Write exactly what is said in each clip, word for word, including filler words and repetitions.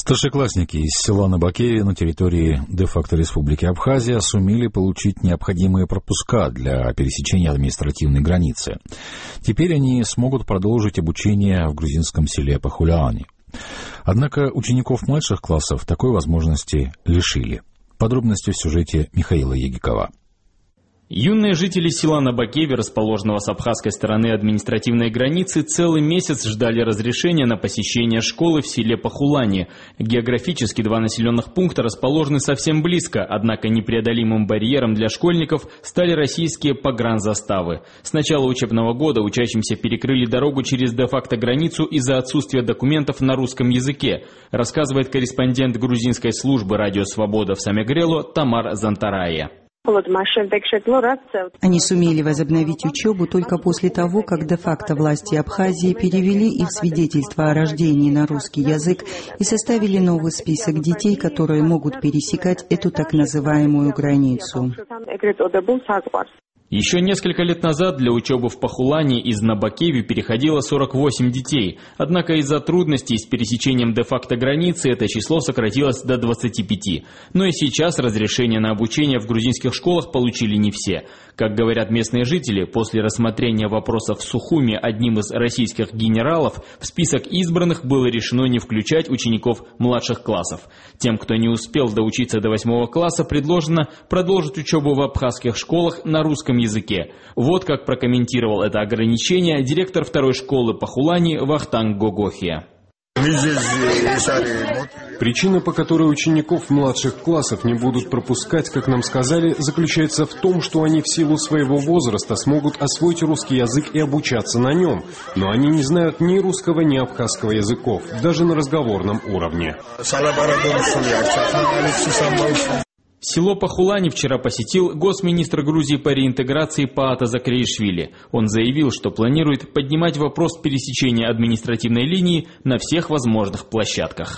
Старшеклассники из села Набакееве на территории де-факто Республики Абхазия сумели получить необходимые пропуска для пересечения административной границы. Теперь они смогут продолжить обучение в грузинском селе Пахуляни. Однако учеников младших классов такой возможности лишили. Подробности в сюжете Михаила Егикова. Юные жители села Набакееве, расположенного с абхазской стороны административной границы, целый месяц ждали разрешения на посещение школы в селе Пахулани. Географически два населенных пункта расположены совсем близко, однако непреодолимым барьером для школьников стали российские погранзаставы. С начала учебного года учащимся перекрыли дорогу через де-факто границу из-за отсутствия документов на русском языке, рассказывает корреспондент грузинской службы «Радио Свобода» в Самегрело Тамар Зантарая. Они сумели возобновить учебу только после того, как де-факто власти Абхазии перевели их свидетельство о рождении на русский язык и составили новый список детей, которые могут пересекать эту так называемую границу. Еще несколько лет назад для учебы в Пахулани из Набакееве переходило сорок восемь детей. Однако из-за трудностей с пересечением де-факто границы это число сократилось до двадцати пяти. Но и сейчас разрешение на обучение в грузинских школах получили не все. Как говорят местные жители, после рассмотрения вопросов в Сухуми одним из российских генералов, в список избранных было решено не включать учеников младших классов. Тем, кто не успел доучиться до восьмого класса, предложено продолжить учебу в абхазских школах на русском языке. Вот как прокомментировал это ограничение директор второй школы Пахулани Вахтанг Гогохия. Причина, по которой учеников младших классов не будут пропускать, как нам сказали, заключается в том, что они в силу своего возраста смогут освоить русский язык и обучаться на нем. Но они не знают ни русского, ни абхазского языков, даже на разговорном уровне. Село Пахулани вчера посетил госминистр Грузии по реинтеграции Паата Закриишвили. Он заявил, что планирует поднимать вопрос пересечения административной линии на всех возможных площадках.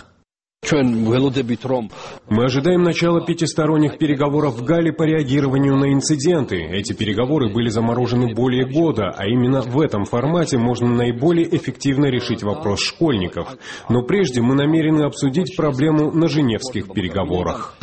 Мы ожидаем начала пятисторонних переговоров в Гале по реагированию на инциденты. Эти переговоры были заморожены более года, а именно в этом формате можно наиболее эффективно решить вопрос школьников. Но прежде мы намерены обсудить проблему на женевских переговорах.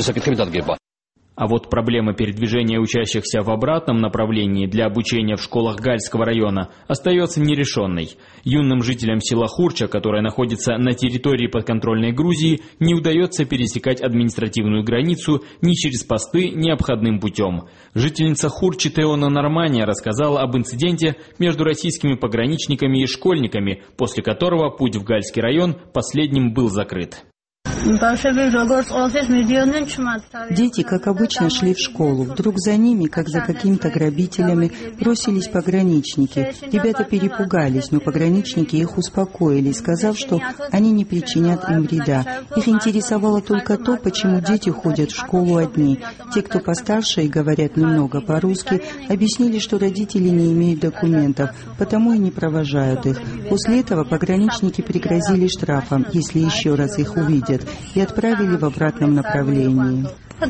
А вот проблема передвижения учащихся в обратном направлении для обучения в школах Гальского района остается нерешенной. Юным жителям села Хурча, которое находится на территории подконтрольной Грузии, не удается пересекать административную границу ни через посты, ни обходным путем. Жительница Хурчи Теона Нормания рассказала об инциденте между российскими пограничниками и школьниками, после которого путь в Гальский район последним был закрыт. Дети, как обычно, шли в школу. Вдруг за ними, как за какими-то грабителями, бросились пограничники. Ребята перепугались, но пограничники их успокоили, сказав, что они не причинят им вреда. Их интересовало только то, почему дети ходят в школу одни. Те, кто постарше и говорят немного по-русски, объяснили, что родители не имеют документов, потому и не провожают их. После этого пограничники пригрозили штрафом, если еще раз их увидят, и отправили в обратном направлении.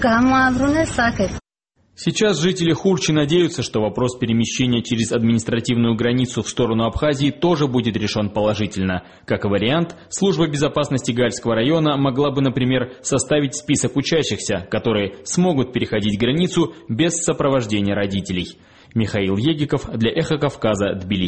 Сейчас жители Хурчи надеются, что вопрос перемещения через административную границу в сторону Абхазии тоже будет решен положительно. Как вариант, служба безопасности Гальского района могла бы, например, составить список учащихся, которые смогут переходить границу без сопровождения родителей. Михаил Егиков для Эхо Кавказа, Тбилиси.